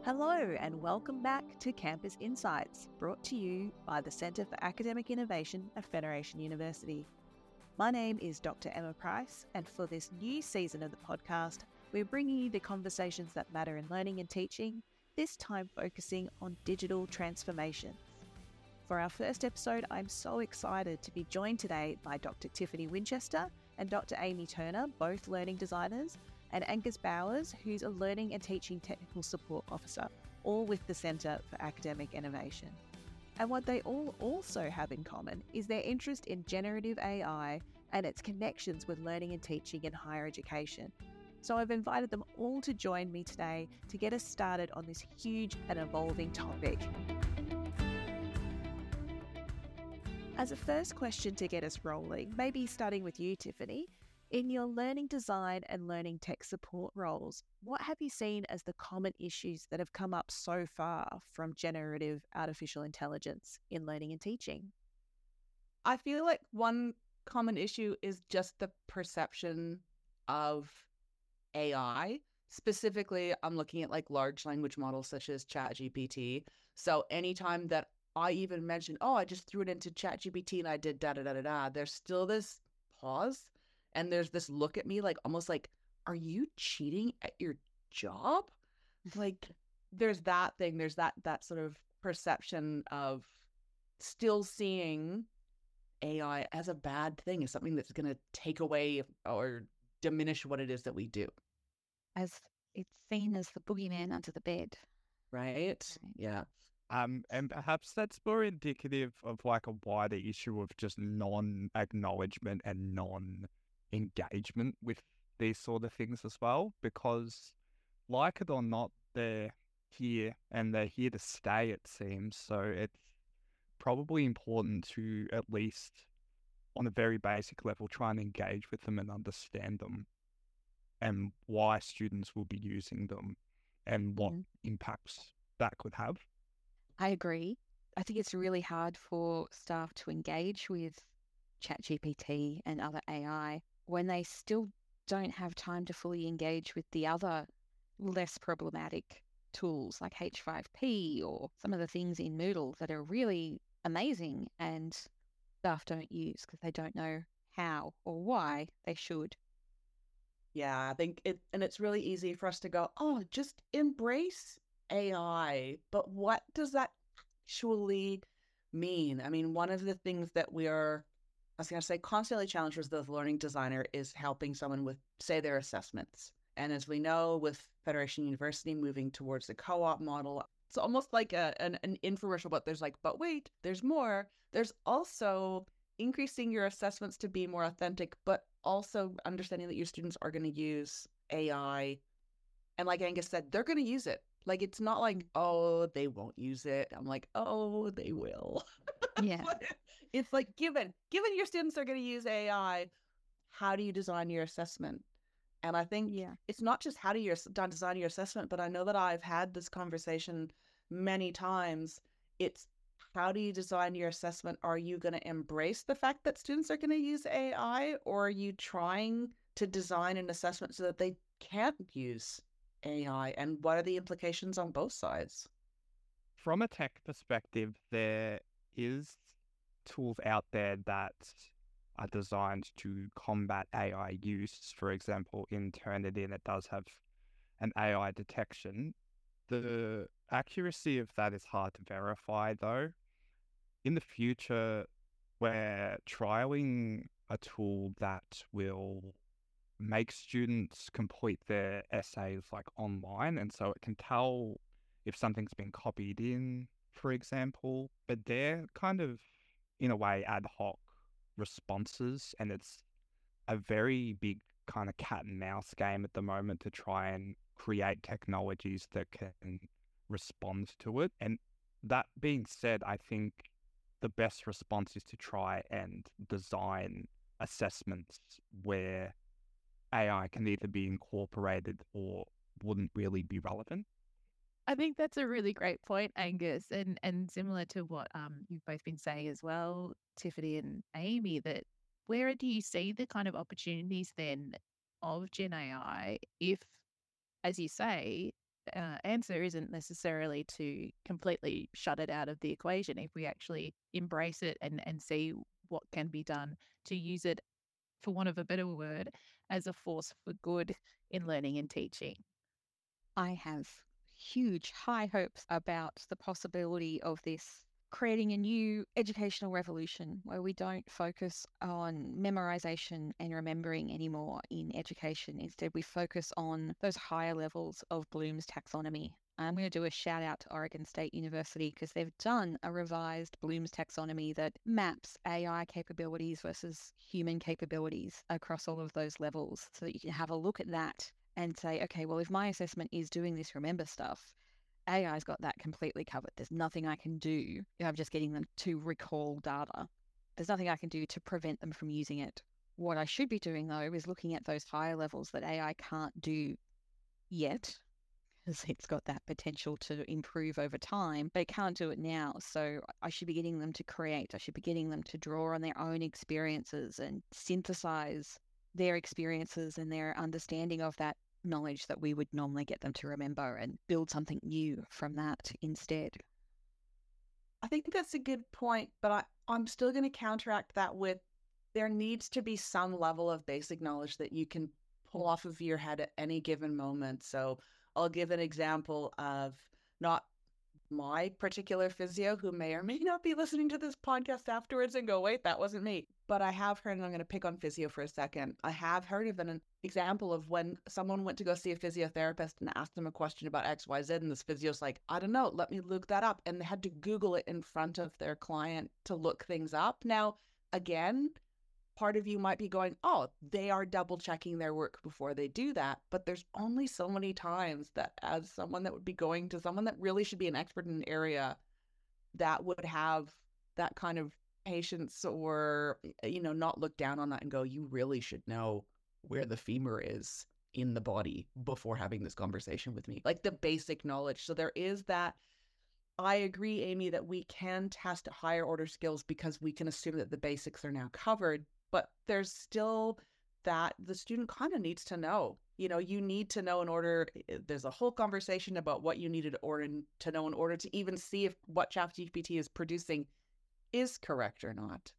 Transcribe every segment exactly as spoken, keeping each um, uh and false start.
Hello and welcome back to Campus Insights, brought to you by the Centre for Academic Innovation at Federation University. My name is Doctor Emma Price, and for this new season of the podcast, we're bringing you the conversations that matter in learning and teaching, this time focusing on digital transformation. For our first episode, I'm so excited to be joined today by Doctor Tiffany Winchester and Doctor Amy Turner, both learning designers, and Angus Bowers, who's a Learning and Teaching Technical Support Officer, all with the Centre for Academic Innovation. And what they all also have in common is their interest in generative A I and its connections with learning and teaching in higher education. So I've invited them all to join me today to get us started on this huge and evolving topic. As a first question to get us rolling, maybe starting with you, Tiffany, in your learning design and learning tech support roles, what have you seen as the common issues that have come up so far from generative artificial intelligence in learning and teaching? I feel like one common issue is just the perception of A I. Specifically, I'm looking at like large language models such as ChatGPT. So anytime that I even mention, oh, I just threw it into ChatGPT and I did da da da da da, there's still this pause. And there's this look at me like almost like, are you cheating at your job? Like there's that thing, there's that that sort of perception of still seeing A I as a bad thing, as something that's going to take away or diminish what it is that we do. As it's seen as the boogeyman under the bed. Right? right. Yeah. Um, and perhaps that's more indicative of like a wider issue of just non-acknowledgement and non- engagement with these sort of things as well, because like it or not, they're here and they're here to stay, it seems. So it's probably important to at least on a very basic level try and engage with them and understand them and why students will be using them and what mm-hmm. impacts that could have. I agree. I think it's really hard for staff to engage with ChatGPT and other A I when they still don't have time to fully engage with the other less problematic tools like H five P or some of the things in Moodle that are really amazing and staff don't use because they don't know how or why they should. Yeah, I think it, and it's really easy for us to go, oh, just embrace A I. But what does that actually mean? I mean, one of the things that we are I was going to say constantly challenged as the learning designer is helping someone with, say, their assessments. And as we know, with Federation University moving towards the co-op model, it's almost like a, an, an infomercial, but there's like, but wait, there's more. There's also increasing your assessments to be more authentic, but also understanding that your students are going to use A I. And like Angus said, they're going to use it. Like, it's not like, oh, they won't use it. I'm like, oh, they will. Yeah. It's like, given, given your students are going to use A I, how do you design your assessment? And I think yeah. it's not just how do you design your assessment, but I know that I've had this conversation many times. It's how do you design your assessment? Are you going to embrace the fact that students are going to use A I, or are you trying to design an assessment so that they can't use A I? And what are the implications on both sides? From a tech perspective, there is tools out there that are designed to combat A I use. For example, in Turnitin, it does have an A I detection. The accuracy of that is hard to verify, though. In the future, we're trialing a tool that will make students complete their essays like online, and so it can tell if something's been copied in, for example, but they're kind of in a way ad hoc responses, and it's a very big kind of cat and mouse game at the moment to try and create technologies that can respond to it. And that being said, I think the best response is to try and design assessments where A I can either be incorporated or wouldn't really be relevant. I think that's a really great point, Angus, and and similar to what um you've both been saying as well, Tiffany and Amy, that where do you see the kind of opportunities then of Gen A I if, as you say, uh, answer isn't necessarily to completely shut it out of the equation. If we actually embrace it and, and see what can be done to use it, for want of a better word, as a force for good in learning and teaching. I have huge high hopes about the possibility of this creating a new educational revolution where we don't focus on memorization and remembering anymore in education. Instead, we focus on those higher levels of Bloom's taxonomy. I'm going to do a shout out to Oregon State University because they've done a revised Bloom's taxonomy that maps A I capabilities versus human capabilities across all of those levels so that you can have a look at that and say, okay, well, if my assessment is doing this remember stuff, A I's got that completely covered. There's nothing I can do if I'm just getting them to recall data. There's nothing I can do to prevent them from using it. What I should be doing, though, is looking at those higher levels that A I can't do yet, because it's got that potential to improve over time, but it can't do it now. So I should be getting them to create. I should be getting them to draw on their own experiences and synthesize their experiences and their understanding of that knowledge that we would normally get them to remember and build something new from that instead. I think that's a good point, but I, I'm still going to counteract that with there needs to be some level of basic knowledge that you can pull off of your head at any given moment. So I'll give an example of not my particular physio, who may or may not be listening to this podcast afterwards and go, wait, that wasn't me. But I have heard, and I'm going to pick on physio for a second. I have heard of an example of when someone went to go see a physiotherapist and asked them a question about X, Y, Z. And this physio's like, I don't know, let me look that up. And they had to Google it in front of their client to look things up. Now, again, part of you might be going, oh, they are double checking their work before they do that. But there's only so many times that as someone that would be going to someone that really should be an expert in an area that would have that kind of patience or, you know, not look down on that and go, you really should know where the femur is in the body before having this conversation with me. Like the basic knowledge. So there is that. I agree, Amy, that we can test higher order skills because we can assume that the basics are now covered. But there's still that the student kind of needs to know. You know, you need to know in order, there's a whole conversation about what you needed order to know in order to even see if what ChatGPT is producing is correct or not.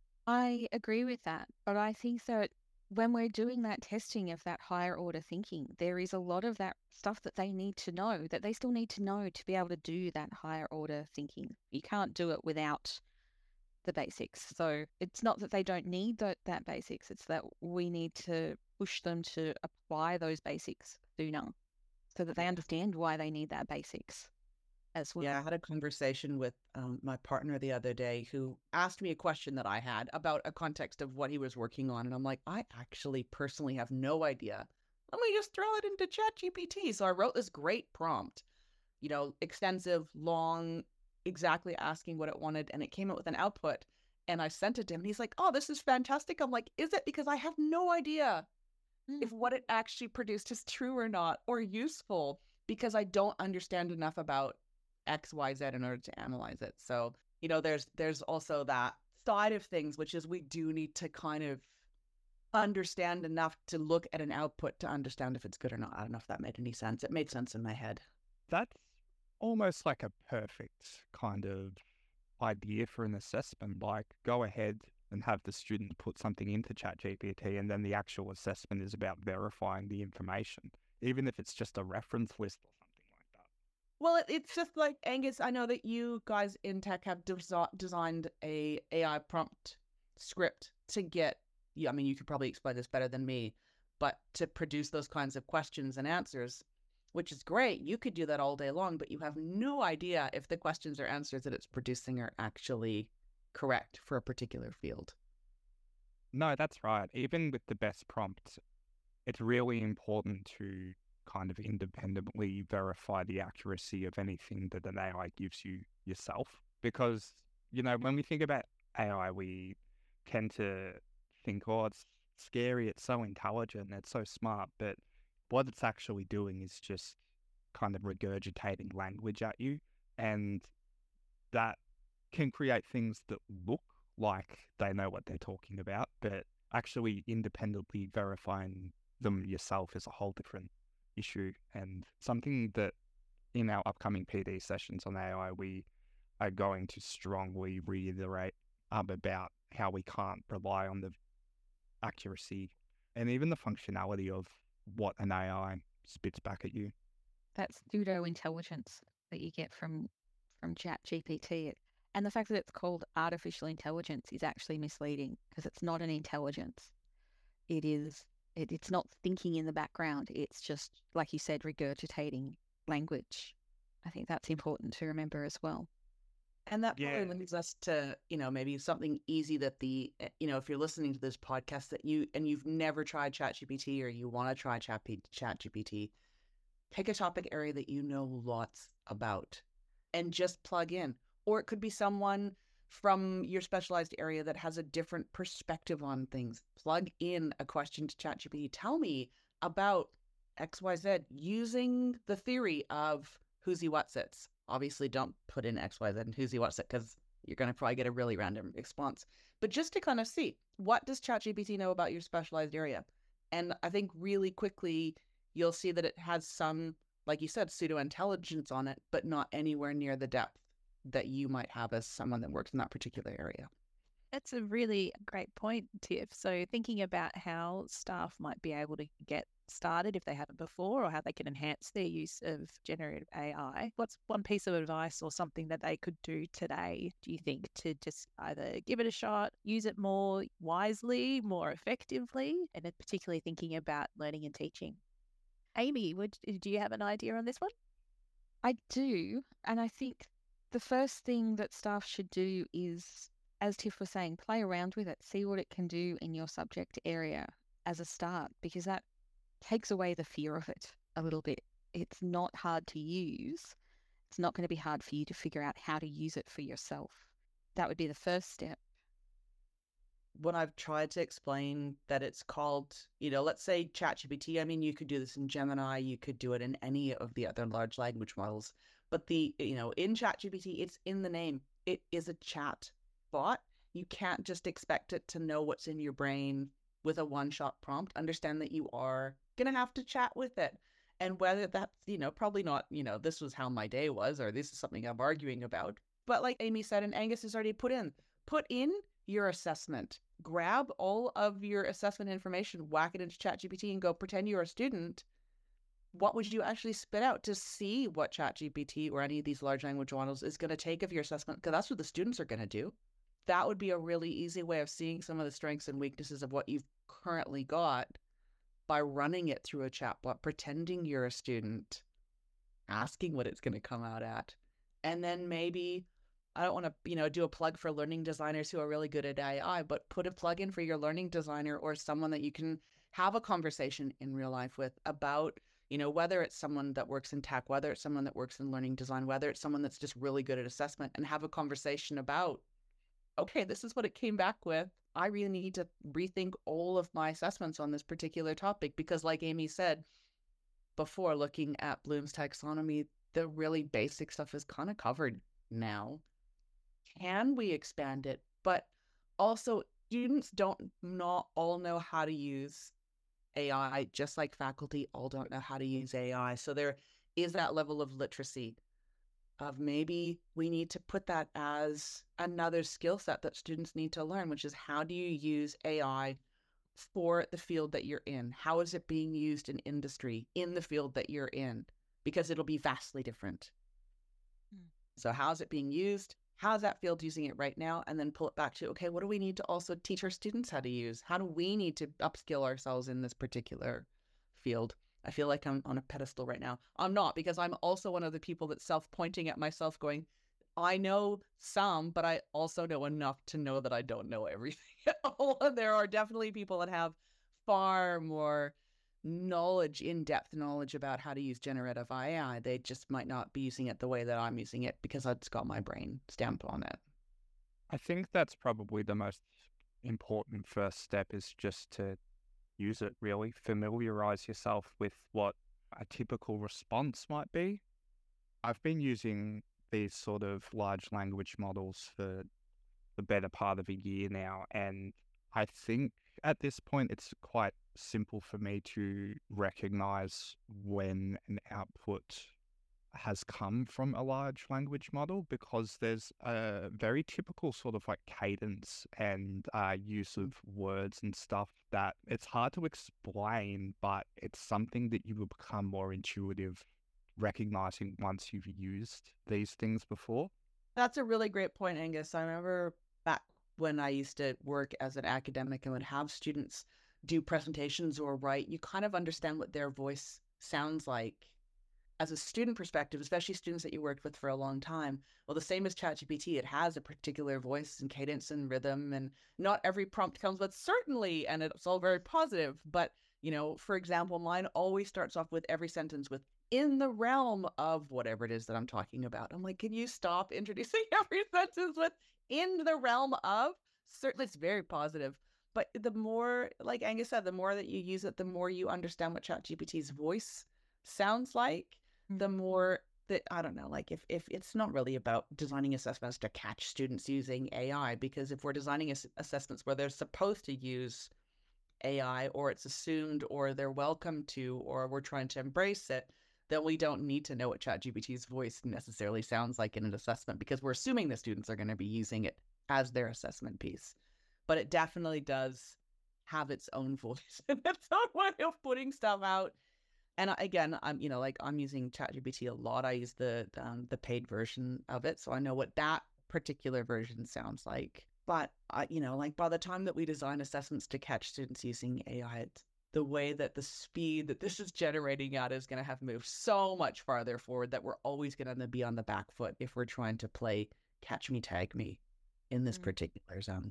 I agree with that, but I think that when we're doing that testing of that higher order thinking, there is a lot of that stuff that they need to know, that they still need to know to be able to do that higher order thinking. You can't do it without the basics. So it's not that they don't need that, that basics, it's that we need to push them to apply those basics sooner so that they understand why they need that basics as well. Yeah, I had a conversation with um, my partner the other day who asked me a question that I had about a context of what he was working on. And I'm like, I actually personally have no idea. Let me just throw it into ChatGPT. So I wrote this great prompt, you know, extensive, long, exactly asking what it wanted, and it came out with an output, and I sent it to him and he's like, oh, this is fantastic. I'm like, is it? Because I have no idea mm. if what it actually produced is true or not, or useful, because I don't understand enough about X, Y, Z in order to analyze it. So, you know, there's there's also that side of things, which is we do need to kind of understand enough to look at an output to understand if it's good or not. I don't know if that made any sense. It made sense in my head. That's almost like a perfect kind of idea for an assessment. Like, go ahead and have the student put something into ChatGPT, and then the actual assessment is about verifying the information, even if it's just a reference list or something like that. Well, it, it's just like, Angus, I know that you guys in tech have des- designed a AI prompt script to get, yeah, I mean, you could probably explain this better than me, but to produce those kinds of questions and answers, which is great. You could do that all day long, but you have no idea if the questions or answers that it's producing are actually correct for a particular field. No, that's right. Even with the best prompt, it's really important to kind of independently verify the accuracy of anything that an A I gives you yourself. Because, you know, when we think about A I, we tend to think, oh, it's scary, it's so intelligent, it's so smart, but what it's actually doing is just kind of regurgitating language at you, and that can create things that look like they know what they're talking about, but actually independently verifying them yourself is a whole different, issue, and something that in our upcoming P D sessions on A I, we are going to strongly reiterate um, about how we can't rely on the accuracy and even the functionality of what an A I spits back at you. That pseudo intelligence that you get from from Chat G P T, and the fact that it's called artificial intelligence is actually misleading because it's not an intelligence. It is. It, it's not thinking in the background. It's just, like you said, regurgitating language. I think that's important to remember as well. And that probably Yeah. leads us to, you know, maybe something easy that the, eh, you know, if you're listening to this podcast that you, and you've never tried ChatGPT or you want to try Chat ChatGPT, pick a topic area that you know lots about and just plug in. Or it could be someone from your specialized area that has a different perspective on things. Plug in a question to ChatGPT. Tell me about X Y Z using the theory of who's he what's it's. Obviously, don't put in X Y Z and who's he what's it because you're going to probably get a really random response. But just to kind of see, what does ChatGPT know about your specialized area? And I think really quickly, you'll see that it has some, like you said, pseudo-intelligence on it, but not anywhere near the depth that you might have as someone that works in that particular area. That's a really great point, Tiff. So thinking about how staff might be able to get started if they haven't before, or how they can enhance their use of generative A I, what's one piece of advice or something that they could do today, do you think, to just either give it a shot, use it more wisely, more effectively, and then particularly thinking about learning and teaching? Amy, would, do you have an idea on this one? I do. And I think the first thing that staff should do is, as Tiff was saying, play around with it, see what it can do in your subject area as a start, because that takes away the fear of it a little bit. It's not hard to use. It's not going to be hard for you to figure out how to use it for yourself. That would be the first step. When I've tried to explain that it's called, you know, let's say ChatGPT, I mean, you could do this in Gemini, you could do it in any of the other large language models, but the, you know, in ChatGPT, it's in the name. It is a chat bot. You can't just expect it to know what's in your brain with a one-shot prompt. Understand that you are going to have to chat with it. And whether that's, you know, probably not, you know, this was how my day was, or this is something I'm arguing about. But like Amy said, and Angus has already put in, put in your assessment. Grab all of your assessment information, whack it into ChatGPT and go pretend you're a student. What would you actually spit out to see what ChatGPT or any of these large language models is going to take of your assessment? Because that's what the students are going to do. That would be a really easy way of seeing some of the strengths and weaknesses of what you've currently got by running it through a chatbot, pretending you're a student, asking what it's going to come out at. And then maybe, I don't want to, you know, do a plug for learning designers who are really good at A I, but put a plug in for your learning designer or someone that you can have a conversation in real life with about, you know, whether it's someone that works in tech, whether it's someone that works in learning design, whether it's someone that's just really good at assessment, and have a conversation about, okay, this is what it came back with. I really need to rethink all of my assessments on this particular topic because, like Amy said before, looking at Bloom's taxonomy, the really basic stuff is kind of covered now. Can we expand it? But also, students don't not all know how to use A I, just like faculty all don't know how to use A I. So there is that level of literacy of maybe we need to put that as another skill set that students need to learn, which is how do you use A I for the field that you're in? How is it being used in industry in the field that you're in? Because it'll be vastly different. Mm. So how is it being used? How's that field using it right now? And then pull it back to, okay, what do we need to also teach our students how to use? How do we need to upskill ourselves in this particular field? I feel like I'm on a pedestal right now. I'm not, because I'm also one of the people that's self-pointing at myself going, I know some, but I also know enough to know that I don't know everything. There are definitely people that have far more knowledge, in-depth knowledge about how to use generative A I. They just might not be using it the way that I'm using it because it's got my brain stamped on it. I think that's probably the most important first step, is just to use it, really. Familiarize yourself with what a typical response might be. I've been using these sort of large language models for the better part of a year now, and I think at this point it's quite simple for me to recognize when an output has come from a large language model, because there's a very typical sort of like cadence and uh, use of words and stuff that it's hard to explain, but it's something that you will become more intuitive recognizing once you've used these things before. That's a really great point, Angus. I remember back when I used to work as an academic and would have students do presentations or write, you kind of understand what their voice sounds like as a student perspective, especially students that you worked with for a long time. Well, the same as ChatGPT, it has a particular voice and cadence and rhythm, and not every prompt comes with certainly, and it's all very positive. But, you know, for example, mine always starts off with every sentence with in the realm of whatever it is that I'm talking about. I'm like, can you stop introducing every sentence with in the realm of? Certainly, it's very positive. But the more, like Angus said, the more that you use it, the more you understand what ChatGPT's voice sounds like, the more that, I don't know, like if, if it's not really about designing assessments to catch students using A I, because if we're designing ass- assessments where they're supposed to use A I, or it's assumed, or they're welcome to, or we're trying to embrace it, then we don't need to know what ChatGPT's voice necessarily sounds like in an assessment, because we're assuming the students are going to be using it as their assessment piece. But it definitely does have its own voice and its own way of putting stuff out. And again, I'm, you know, like I'm using ChatGPT a lot. I use the um, the paid version of it, so I know what that particular version sounds like. But uh, you know, like by the time that we design assessments to catch students using A I, it's, the way that the speed that this is generating at is going to have moved so much farther forward that we're always going to be on the back foot if we're trying to play catch me, tag me in this mm. particular zone.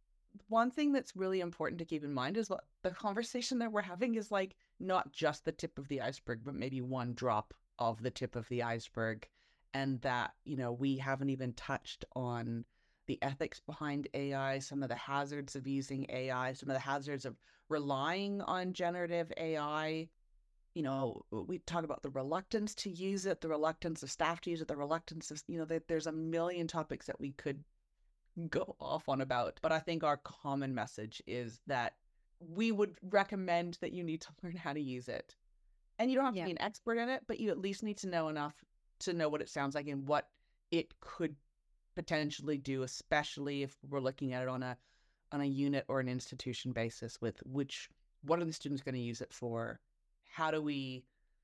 One thing that's really important to keep in mind is what the conversation that we're having is like not just the tip of the iceberg, but maybe one drop of the tip of the iceberg. And that, you know, we haven't even touched on the ethics behind A I, some of the hazards of using A I, some of the hazards of relying on generative A I. You know, we talk about the reluctance to use it, the reluctance of staff to use it, the reluctance of, you know, that there's a million topics that we could go off on about. But I think our common message is that we would recommend that you need to learn how to use it. And you don't have yeah. to be an expert in it, but you at least need to know enough to know what it sounds like and what it could potentially do, especially if we're looking at it on a on a unit or an institution basis with which, what are the students going to use it for? How do we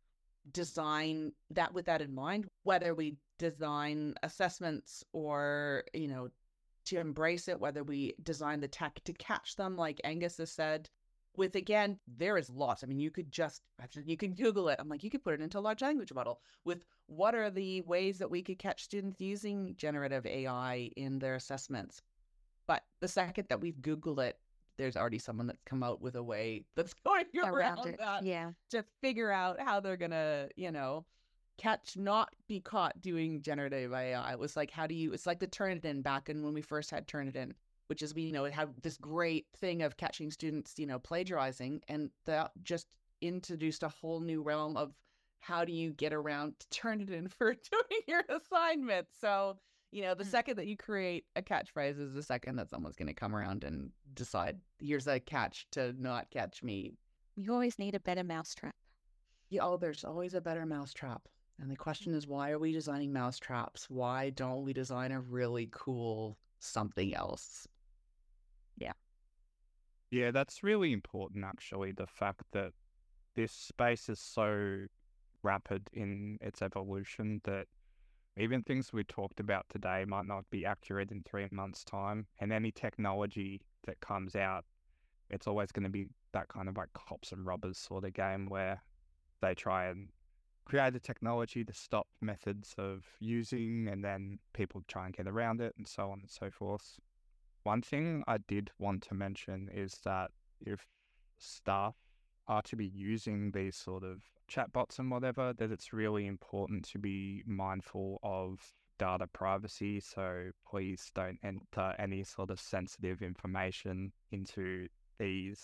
design that with that in mind? Whether we design assessments or, you know, to embrace it, whether we design the tech to catch them, like Angus has said, with, again, there is lots. I mean, you could just, you can Google it. I'm like, you could put it into a large language model with what are the ways that we could catch students using generative A I in their assessments. But the second that we've Googled it, there's already someone that's come out with a way that's going around, around it. that yeah. to figure out how they're going to, you know, catch, not be caught doing generative A I. It was like, how do you, it's like the Turnitin back in when we first had Turnitin, which is, we, you know, it had this great thing of catching students, you know, plagiarizing, and that just introduced a whole new realm of how do you get around to Turnitin for doing your assignment. So, you know, the mm. second that you create a catchphrase is the second that someone's going to come around and decide, here's a catch to not catch me. You always need a better mousetrap. Yeah, oh, there's always a better mousetrap. And the question is, why are we designing mousetraps? Why don't we design a really cool something else? Yeah. Yeah, that's really important, actually. The fact that this space is so rapid in its evolution that even things we talked about today might not be accurate in three months' time. And any technology that comes out, it's always going to be that kind of like cops and robbers sort of game where they try and create a technology to stop methods of using, and then people try and get around it, and so on and so forth. One thing I did want to mention is that if staff are to be using these sort of chatbots and whatever, that it's really important to be mindful of data privacy. So please don't enter any sort of sensitive information into these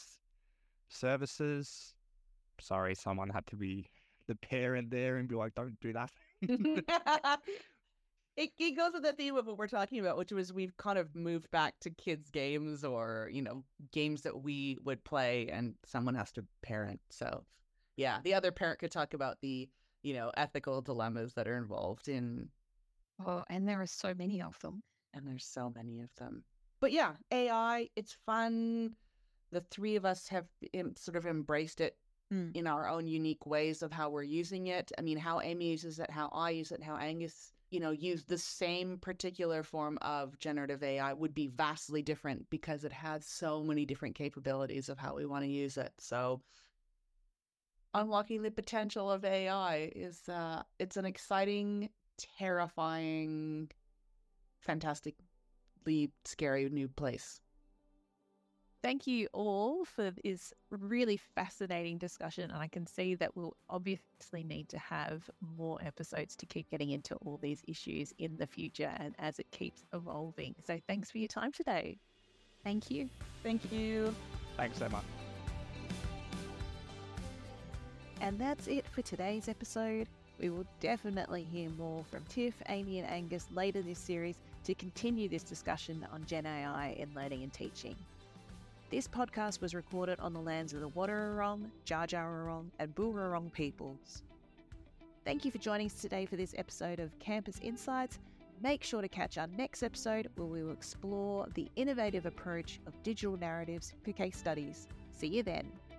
services. Sorry, someone had to be the parent there and be like, don't do that. it, it goes with the theme of what we're talking about, which was we've kind of moved back to kids' games or, you know, games that we would play and someone has to parent. So, yeah, the other parent could talk about the, you know, ethical dilemmas that are involved in. Oh, and there are so many of them. And there's so many of them. But yeah, A I, it's fun. The three of us have em- sort of embraced it Mm. in our own unique ways of how we're using it. I mean, how Amy uses it, how I use it, how Angus, you know, use the same particular form of generative A I would be vastly different because it has so many different capabilities of how we want to use it. So unlocking the potential of A I is, uh, it's an exciting, terrifying, fantastically scary new place. Thank you all for this really fascinating discussion. And I can see that we'll obviously need to have more episodes to keep getting into all these issues in the future and as it keeps evolving. So thanks for your time today. Thank you. Thank you. Thanks so much. And that's it for today's episode. We will definitely hear more from Tiff, Amy and Angus later this series to continue this discussion on Gen A I in learning and teaching. This podcast was recorded on the lands of the Wadawurrung, Dja Dja Wurrung and Boonwurrung peoples. Thank you for joining us today for this episode of Campus Insights. Make sure to catch our next episode where we will explore the innovative approach of digital narratives for case studies. See you then.